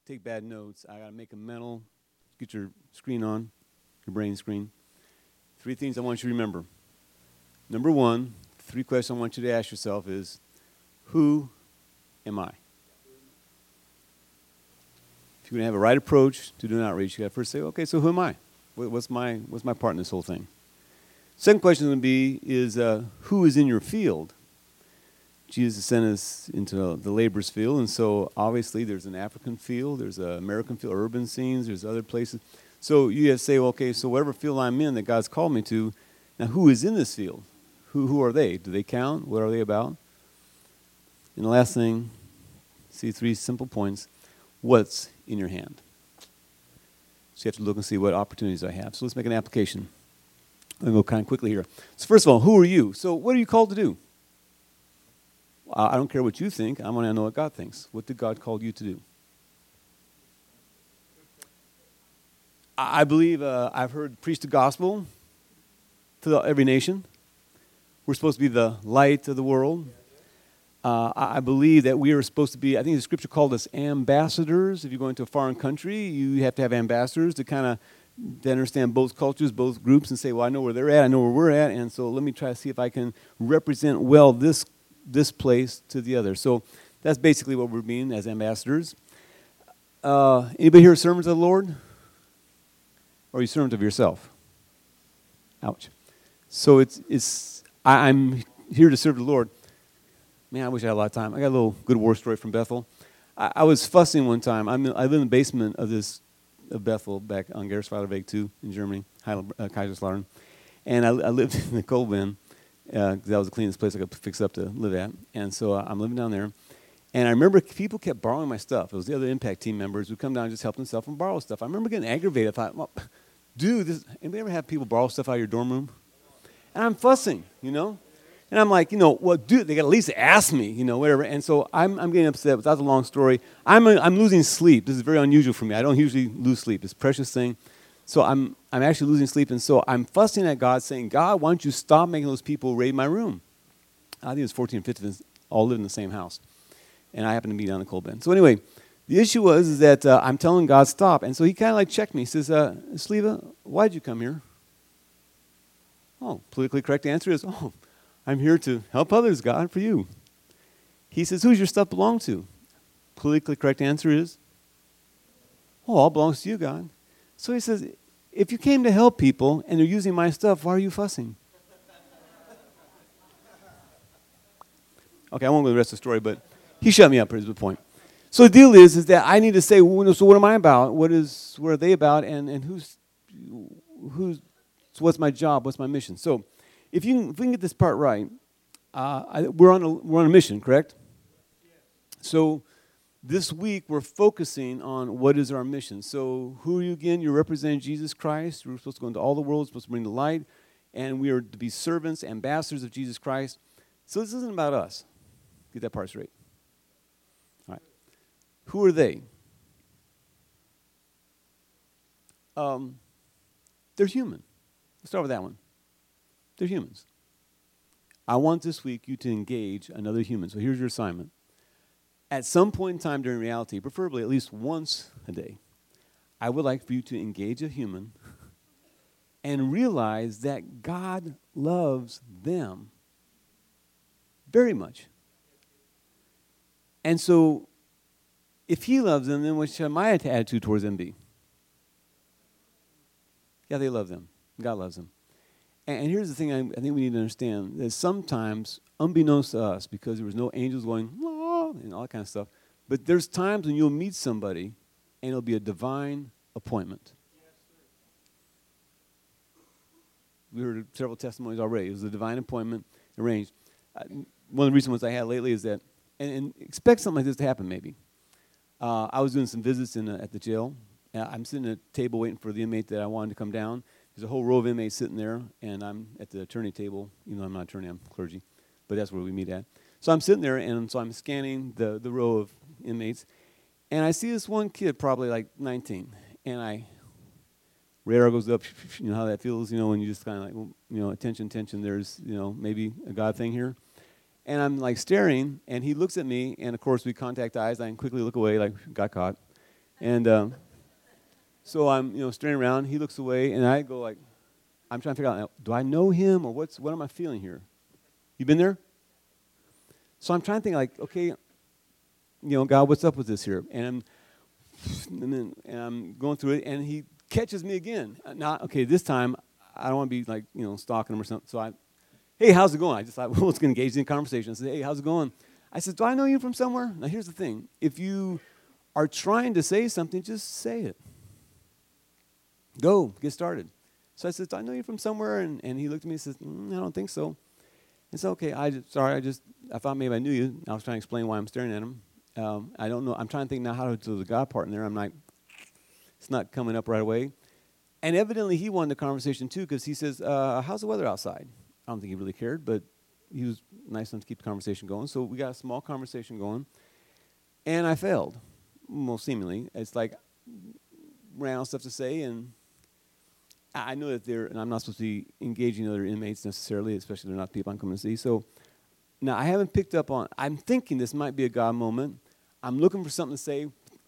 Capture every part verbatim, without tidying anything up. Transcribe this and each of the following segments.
take bad notes, I got to make a mental, get your screen on, your brain screen. Three things I want you to remember. Number one, three questions I want you to ask yourself is, who am I? If you're going to have a right approach to doing outreach, you got to first say, okay, so who am I? What's my, what's my part in this whole thing? Second question is going to be, is uh, who is in your field? Jesus sent us into the laborers field, and so obviously there's an African field, there's an American field, urban scenes, there's other places. So you have to say, well, okay, so whatever field I'm in that God's called me to, now who is in this field? Who who are they? Do they count? What are they about? And the last thing, see three simple points. What's in your hand? So you have to look and see what opportunities I have. So let's make an application. I'm going to go kind of quickly here. So first of all, who are you? So what are you called to do? I don't care what you think. I want to know what God thinks. What did God call you to do? I believe uh, I've heard preach the gospel to the, every nation. We're supposed to be the light of the world. Uh, I, I believe that we are supposed to be, I think the scripture called us ambassadors. If you go into a foreign country, you have to have ambassadors to kind of to understand both cultures, both groups, and say, well, I know where they're at, I know where we're at, and so let me try to see if I can represent well this this place to the other. So that's basically what we're being as ambassadors. Uh, anybody here servants of the Lord? Or are you servant of yourself? Ouch. So it's it's I, I'm here to serve the Lord. Man, I wish I had a lot of time. I got a little good war story from Bethel. I, I was fussing one time. I'm, I live in the basement of this of Bethel back on Gersweiler Weg two in Germany, Heil, uh, Kaiserslautern. And I, I lived in the coal bin. Uh, that was the cleanest place I could fix up to live at. And so uh, I'm living down there. And I remember people kept borrowing my stuff. It was the other Impact team members who come down and just help themselves and borrow stuff. I remember getting aggravated. I thought, well, dude, this, anybody ever have people borrow stuff out of your dorm room? And I'm fussing, you know? And I'm like, you know, well, dude, they got to at least ask me, you know, whatever. And so I'm, I'm getting upset. Without the long story, I'm, a, I'm losing sleep. This is very unusual for me. I don't usually lose sleep. It's a precious thing. So I'm I'm actually losing sleep, and so I'm fussing at God, saying, God, why don't you stop making those people raid my room? I think it was fourteen, fifteen, all live in the same house. And I happen to be down in the coal bin. So anyway, the issue was is that uh, I'm telling God, stop. And so he kind of like checked me. He says, uh, Sleva, why'd you come here? Oh, politically correct answer is, oh, I'm here to help others, God, for you. He says, who's your stuff belong to? Politically correct answer is, oh, all belongs to you, God. So he says, if you came to help people and they're using my stuff, why are you fussing? Okay, I won't go to the rest of the story, but he shut me up is the point. So the deal is, is that I need to say, well, so what am I about? What is, what are they about? And, and who's, who's, so what's my job? What's my mission? So if you can, if we can get this part right, uh, I, we're on a, we're on a mission, correct? So this week, we're focusing on what is our mission. So who are you again? You're representing Jesus Christ. We're supposed to go into all the world. We're supposed to bring the light. And we are to be servants, ambassadors of Jesus Christ. So this isn't about us. Get that part straight. All right. Who are they? Um, they're human. Let's start with that one. They're humans. I want this week you to engage another human. So here's your assignment. At some point in time during reality, preferably at least once a day, I would like for you to engage a human and realize that God loves them very much. And so, if he loves them, then what should my attitude towards them be? Yeah, they love them. God loves them. And, and here's the thing I, I think we need to understand, that sometimes, unbeknownst to us, because there was no angels going, and all that kind of stuff. But there's times when you'll meet somebody and it'll be a divine appointment. Yes, we heard several testimonies already. It was a divine appointment arranged. Uh, one of the recent ones I had lately is that, and, and expect something like this to happen maybe. Uh, I was doing some visits in a, at the jail. Uh, I'm sitting at a table waiting for the inmate that I wanted to come down. There's a whole row of inmates sitting there, and I'm at the attorney table. You know, I'm not attorney, I'm clergy. But that's where we meet at. So I'm sitting there, and so I'm scanning the, the row of inmates, and I see this one kid, probably like nineteen, and I, radar goes up, you know how that feels, you know, when you just kind of like, well, you know, attention, attention, there's, you know, maybe a God thing here. And I'm like staring, and he looks at me, and of course we contact eyes, I can quickly look away, like, got caught. And um, so I'm, you know, staring around. He looks away, and I go like, I'm trying to figure out, do I know him or what's what am I feeling here? You been there? So I'm trying to think like, okay, you know, God, what's up with this here? And I'm, and, then, and I'm going through it, and he catches me again. Now, okay, this time I don't want to be like, you know, stalking him or something. So I, hey, how's it going? I just thought, well, let's get engaged in conversation. I said, hey, how's it going? I said, do I know you from somewhere? Now, here's the thing. If you are trying to say something, just say it. Go, get started. So I said, I know you from somewhere, and, and he looked at me and says, mm, I don't think so. It's okay. I just, sorry, I just I thought maybe I knew you. I was trying to explain why I'm staring at him. Um, I don't know. I'm trying to think now how to do the God part in there. I'm like, it's not coming up right away. And evidently he wanted the conversation too, because he says, uh, how's the weather outside? I don't think he really cared, but he was nice enough to keep the conversation going. So we got a small conversation going, and I failed, most seemingly. It's like ran out of stuff to say, and I know that they're, and I'm not supposed to be engaging other inmates necessarily, especially if they're not people I'm coming to see. So now I haven't picked up on, I'm thinking this might be a God moment. I'm looking for something to say.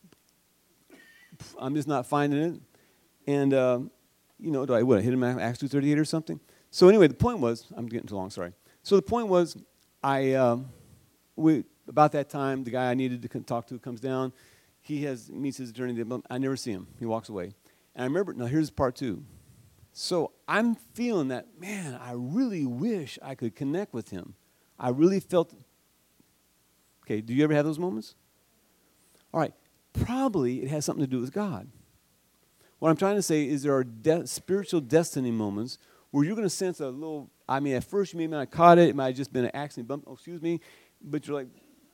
I'm just not finding it. And, uh, you know, do I, what, I hit him at Acts two thirty-eight or something? So anyway, the point was, I'm getting too long, sorry. So the point was, I, uh, we, about that time, the guy I needed to talk to comes down. He has, meets his attorney. I never see him. He walks away. And I remember, now here's part two. So I'm feeling that, man, I really wish I could connect with him. I really felt, okay, do you ever have those moments? All right, probably it has something to do with God. What I'm trying to say is there are de- spiritual destiny moments where you're going to sense a little, I mean, at first you may not have caught it. It might have just been an accident bump, oh, excuse me, but you're like,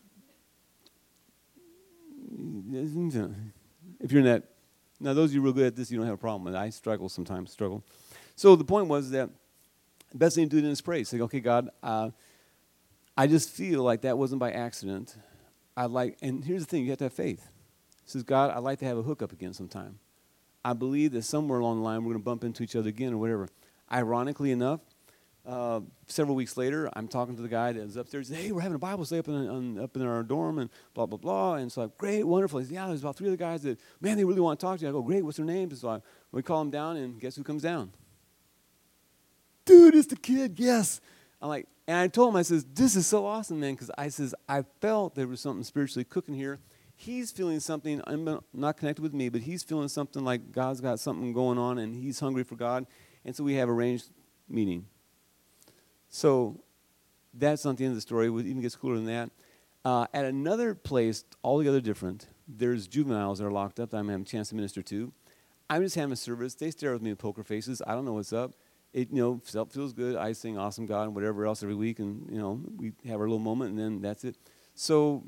if you're in that, now those of you real good at this, you don't have a problem with it. I struggle sometimes, struggle. So the point was that the best thing to do is pray. Say, okay, God, uh, I just feel like that wasn't by accident. I like, and here's the thing, you have to have faith. It says, God, I'd like to have a hookup again sometime. I believe that somewhere along the line we're going to bump into each other again or whatever. Ironically enough, uh, several weeks later, I'm talking to the guy that was upstairs. He said, hey, we're having a Bible study up in, on, up in our dorm and blah, blah, blah. And so I'm, great, wonderful. He said, yeah, there's about three other guys that, man, they really want to talk to you. I go, great, what's their names? And so I, we call them down, and guess who comes down? Dude, it's the kid, yes. I'm like, and I told him, I says, this is so awesome, man, because I says, I felt there was something spiritually cooking here. He's feeling something, I'm not connected with me, but he's feeling something like God's got something going on, and he's hungry for God. And so we have arranged meeting. So that's not the end of the story. It even gets cooler than that. Uh, at another place, altogether different, there's juveniles that are locked up that I'm having a chance to minister to. I'm just having a service. They stare at me with poker faces. I don't know what's up. It, you know, self feels good. I sing Awesome God and whatever else every week, and, you know, we have our little moment, and then that's it. So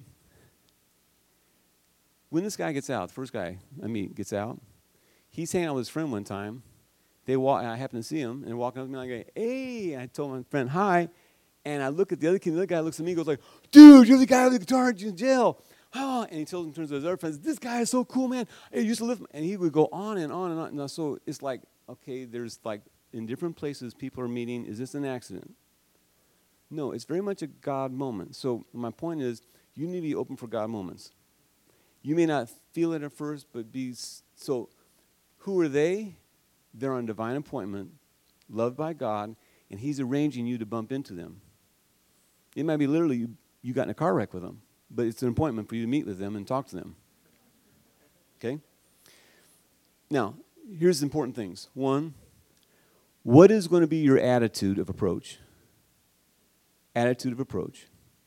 when this guy gets out, the first guy I meet gets out, he's hanging out with his friend one time. They walk, and I happen to see him, and they're walking up to me, and I go, hey, and I told my friend, hi, and I look at the other kid, and the other guy looks at me and goes like, dude, you're the guy with the guitar in jail. Oh, and he tells him, turns to his other friends, this guy is so cool, man. I used to live, and he would go on and on and on. And so it's like, okay, there's like, in different places, people are meeting. Is this an accident? No, it's very much a God moment. So my point is, you need to be open for God moments. You may not feel it at first, but be, so who are they? They're on divine appointment, loved by God, and he's arranging you to bump into them. It might be literally you, you got in a car wreck with them, but it's an appointment for you to meet with them and talk to them. Okay? Now, here's the important things. One, what is going to be your attitude of approach? Attitude of approach.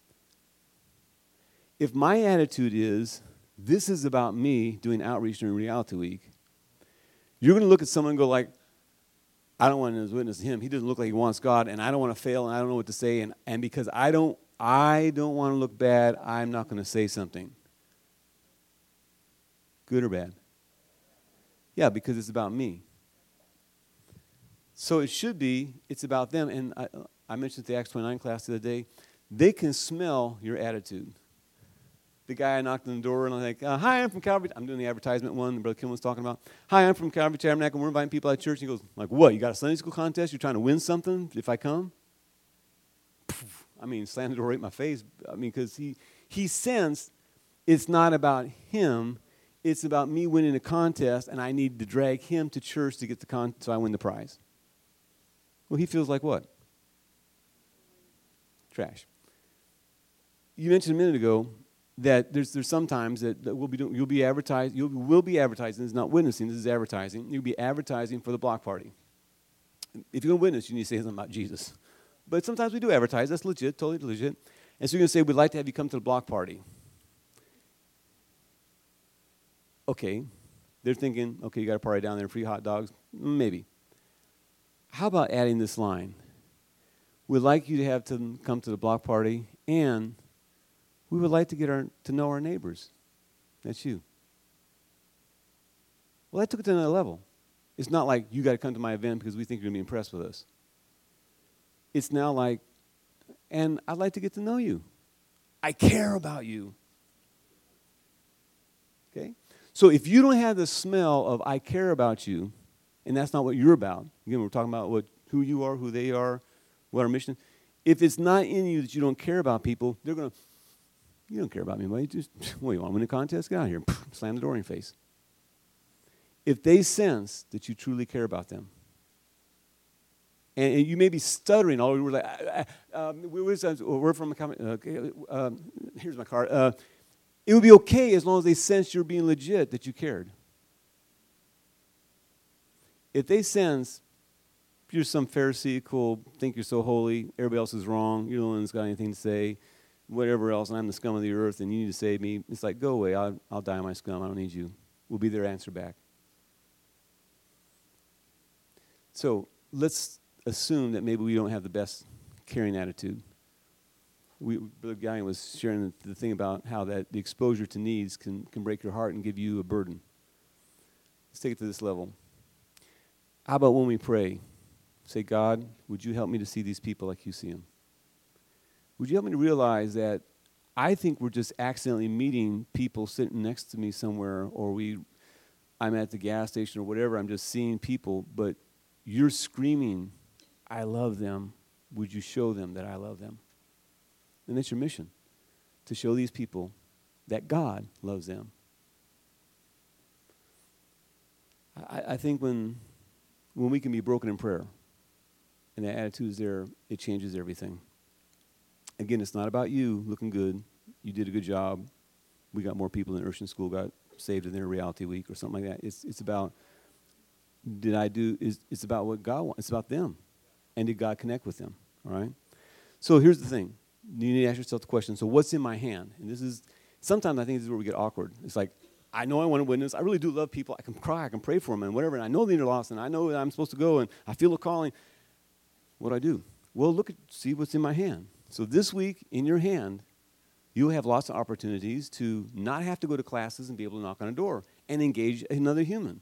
If my attitude is, this is about me doing outreach during Reality Week, you're going to look at someone and go like, I don't want to witness him. He doesn't look like he wants God, and I don't want to fail, and I don't know what to say, and, and because I don't, I don't want to look bad, I'm not going to say something. Good or bad? Yeah, because it's about me. So it should be, it's about them. And I, I mentioned the Acts twenty-nine class the other day. They can smell your attitude. The guy I knocked on the door and I'm like, uh, hi, I'm from Calvary. I'm doing the advertisement one that Brother Kim was talking about. Hi, I'm from Calvary Tabernacle. We're inviting people at church. And he goes, like, what? You got a Sunday school contest? You're trying to win something if I come? I mean, slammed the door right in my face. I mean, because he, he sensed it's not about him. it's about me winning a contest, and I need to drag him to church to get the con, so I win the prize. Well, he feels like what? Trash. You mentioned a minute ago that there's there's sometimes that, that we'll be doing, you'll be advertising, you will be advertising. This is not witnessing. This is advertising. You'll be advertising for the block party. If you're going to witness, you need to say something about Jesus. But sometimes we do advertise. That's legit, totally legit. And so you're going to say, we'd like to have you come to the block party. Okay. They're thinking, okay, you got a party down there, free hot dogs? Maybe. How about adding this line? We'd like you to have to come to the block party, and we would like to get our to know our neighbors. That's you. Well, that took it to another level. It's not like you got to come to my event because we think you're going to be impressed with us. It's now like, and I'd like to get to know you. I care about you. Okay? So if you don't have the smell of I care about you, and that's not what you're about, again, we're talking about what who you are, who they are, what our mission is. If it's not in you that you don't care about people, they're going to, you don't care about me, buddy. Just, what, you want to win a contest? Get out of here. Slam the door in your face. If they sense that you truly care about them, and, and you may be stuttering all over, like, uh, um, we're from a company, okay, um, here's my card. Uh, it would be okay as long as they sense you're being legit, that you cared. If they sense you're some Pharisaical, think you're so holy, everybody else is wrong, you're the one that's got anything to say, whatever else, and I'm the scum of the earth, and you need to save me, it's like, go away, I'll, I'll die on my scum, I don't need you. Will be their answer back. So let's assume that maybe we don't have the best caring attitude. We, Brother Gallion was sharing the, the thing about how that the exposure to needs can, can break your heart and give you a burden. Let's take it to this level. How about when we pray? Say, God, would you help me to see these people like you see them? Would you help me to realize that I think we're just accidentally meeting people sitting next to me somewhere, or we, I'm at the gas station or whatever, I'm just seeing people, but you're screaming, I love them. Would you show them that I love them? And that's your mission, to show these people that God loves them. I, I think when when we can be broken in prayer and that attitude is there, it changes everything. Again, it's not about you looking good. You did a good job. We got more people in Urshan School got saved in their reality week or something like that. It's it's about, did I do, is it's about what God wants. It's about them. And did God connect with them? All right? So here's the thing. You need to ask yourself the question, so what's in my hand? And this is, sometimes I think this is where we get awkward. It's like, I know I want to witness. I really do love people. I can cry. I can pray for them and whatever. And I know they're lost, and I know that I'm supposed to go, and I feel a calling. What do I do? Well, look at, see what's in my hand. So this week, in your hand, you'll have lots of opportunities to not have to go to classes and be able to knock on a door and engage another human.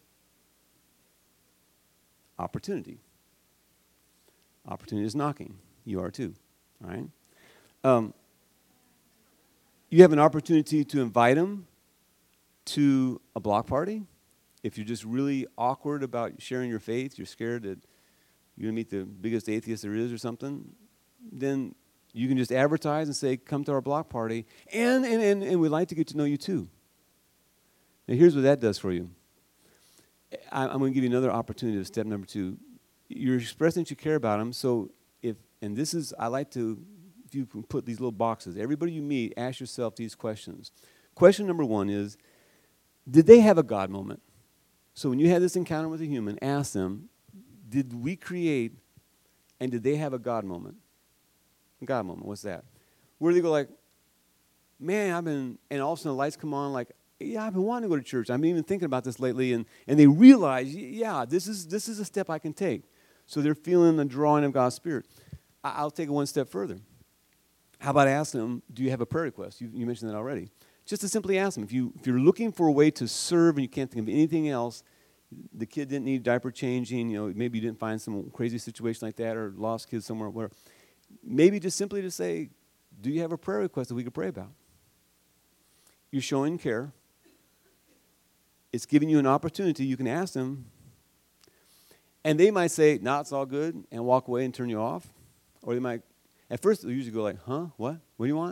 Opportunity. Opportunity is knocking. You are too. All right? Um, you have an opportunity to invite them to a block party. If you're just really awkward about sharing your faith, you're scared that you're going to meet the biggest atheist there is or something, then you can just advertise and say, come to our block party, and, and, and, and we'd like to get to know you too. Now here's what that does for you. I, I'm going to give you another opportunity to step number two. You're expressing that you care about them, so if, and this is, I like to, if you can put these little boxes, everybody you meet, ask yourself these questions. Question number one is, did they have a God moment? So when you had this encounter with a human, ask them, did we create, and did they have a God moment? A God moment, what's that? Where they go like, man, I've been, and all of a sudden the lights come on like, yeah, I've been wanting to go to church. I've been even thinking about this lately, and, and they realize, yeah, this is this is a step I can take. So they're feeling the drawing of God's Spirit. I, I'll take it one step further. How about asking them, do you have a prayer request? You, you mentioned that already. Just to simply ask them, if, you, if you're looking for a way to serve and you can't think of anything else, the kid didn't need diaper changing, you know, maybe you didn't find some crazy situation like that or lost kids somewhere, whatever. Maybe just simply to say, do you have a prayer request that we could pray about? You're showing care. It's giving you an opportunity. You can ask them. And they might say, no, it's all good, and walk away and turn you off. Or they might, at first, they usually go like, huh, what? What do you want?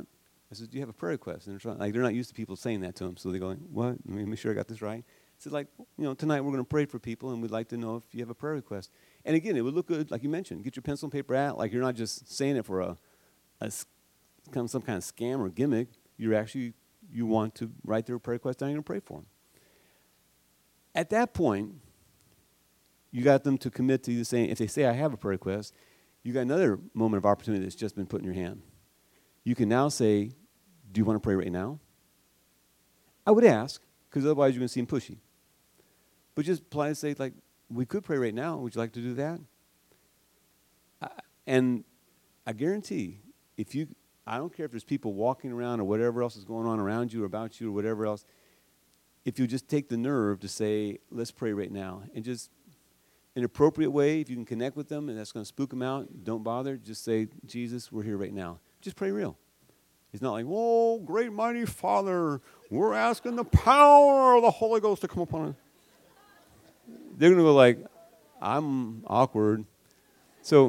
I said, do you have a prayer request? And they're trying, like, they're not used to people saying that to them. So they go, what? Let me make sure I got this right. I said, like, you know, tonight we're going to pray for people, and we'd like to know if you have a prayer request. And again, it would look good, like you mentioned. Get your pencil and paper out. Like, you're not just saying it for a, a kind of some kind of scam or gimmick. You're actually, you want to write their prayer request down and you're going to pray for them. At that point, you got them to commit to either saying, if they say, I have a prayer request, you got another moment of opportunity that's just been put in your hand. You can now say, do you want to pray right now? I would ask, because otherwise you're going to seem pushy. But just politely say, like, we could pray right now. Would you like to do that? I, and I guarantee, if you, I don't care if there's people walking around or whatever else is going on around you or about you or whatever else, if you just take the nerve to say, let's pray right now, and just in an appropriate way, if you can connect with them and that's going to spook them out, don't bother. Just say, Jesus, we're here right now. Just pray real. It's not like, whoa, great mighty Father, we're asking the power of the Holy Ghost to come upon us. They're going to go like, I'm awkward. So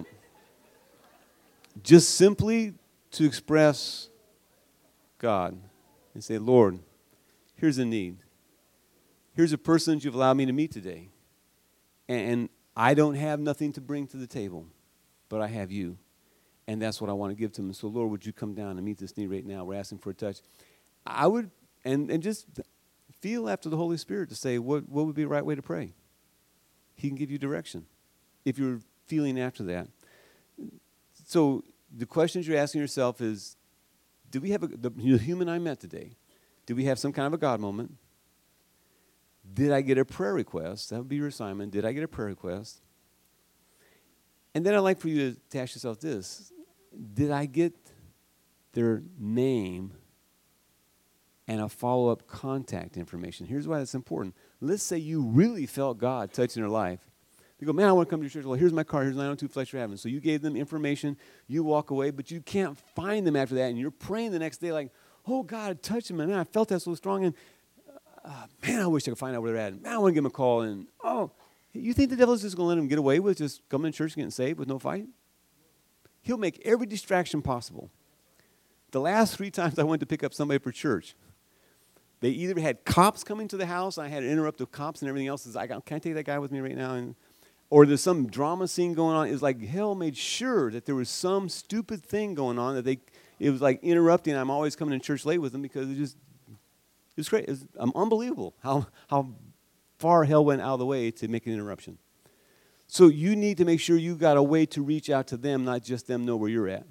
just simply to express God and say, Lord, here's a need. Here's a person that you've allowed me to meet today. And I don't have nothing to bring to the table, but I have you. And that's what I want to give to them. So, Lord, would you come down and meet this need right now? We're asking for a touch. I would, and, and just feel after the Holy Spirit to say, what, what would be the right way to pray? He can give you direction if you're feeling after that. So the questions you're asking yourself is, do we have a, the, the human I met today, do we have some kind of a God moment? Did I get a prayer request? That would be your assignment. Did I get a prayer request? And then I'd like for you to ask yourself this. Did I get their name and a follow-up contact information? Here's why that's important. Let's say you really felt God touching their life. They go, man, I want to come to your church. Well, here's my card. Here's nine oh two Fletcher Avenue. So you gave them information. You walk away, but you can't find them after that. And you're praying the next day like, oh, God, touch them. And man, I felt that so strong. And uh, man, I wish I could find out where they're at. Man, I want to give them a call. And, oh, you think the devil's just going to let them get away with just coming to church and getting saved with no fight? He'll make every distraction possible. The last three times I went to pick up somebody for church, they either had cops coming to the house, I had to interrupt the cops and everything else. Is like, can I take that guy with me right now? And, or there's some drama scene going on. It's like hell made sure that there was some stupid thing going on that they, it was like interrupting. I'm always coming to church late with them because it just, it was great. It was um, unbelievable how, how far hell went out of the way to make an interruption. So you need to make sure you got a way to reach out to them, not just them know where you're at.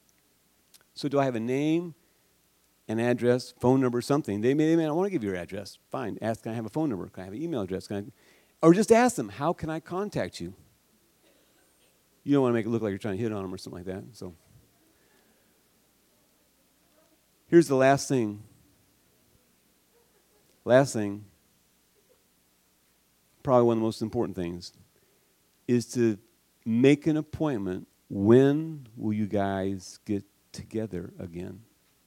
So do I have a name, an address, phone number, something? They may, they may not want to give you your address. Fine. Ask, can I have a phone number? Can I have an email address? Can I, or just ask them, how can I contact you? You don't want to make it look like you're trying to hit on them or something like that. So here's the last thing. Last thing, probably one of the most important things, is to make an appointment. When will you guys get together again?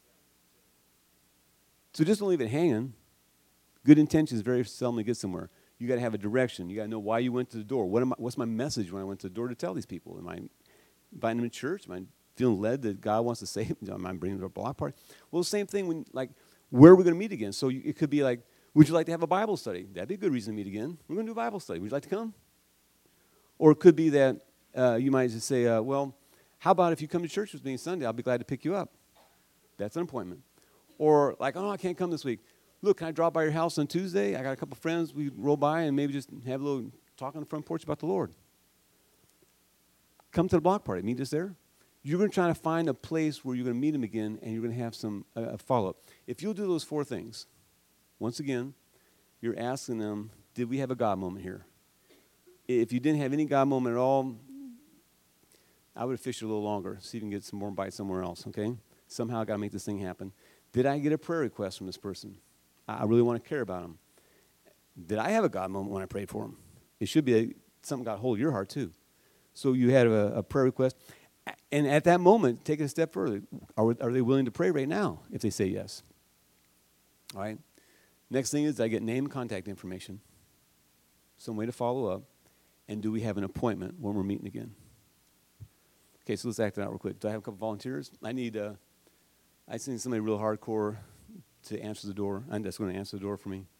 So just don't leave it hanging. Good intentions very seldom get somewhere. You got to have a direction. You got to know why you went to the door. What am I, what's my message when I went to the door to tell these people? Am I inviting them to church? Am I feeling led that God wants to save them? Am I bringing them to a block party? Well, the same thing when, like, where are we going to meet again? So you, it could be like, would you like to have a Bible study? That'd be a good reason to meet again. We're going to do a Bible study. Would you like to come? Or it could be that uh, you might just say, uh, well, how about if you come to church with me Sunday? I'll be glad to pick you up. That's an appointment. Or like, oh, I can't come this week. Look, can I drop by your house on Tuesday? I got a couple friends. We roll by and maybe just have a little talk on the front porch about the Lord. Come to the block party. Meet us there. You're going to try to find a place where you're going to meet them again and you're going to have some uh, follow-up. If you'll do those four things, once again, you're asking them, did we have a God moment here? If you didn't have any God moment at all, I would have fished a little longer, see if you can get some more bites somewhere else, okay? Somehow I got to make this thing happen. Did I get a prayer request from this person? I really want to care about them. Did I have a God moment when I prayed for them? It should be a, something got hold of your heart too. So you had a, a prayer request. And at that moment, take it a step further. Are, are they willing to pray right now if they say yes? All right? Next thing is, I get name and contact information, some way to follow up, and do we have an appointment when we're meeting again? Okay, so let's act it out real quick. Do I have a couple volunteers? I need, uh, I seen somebody real hardcore to answer the door, and that's going to answer the door for me.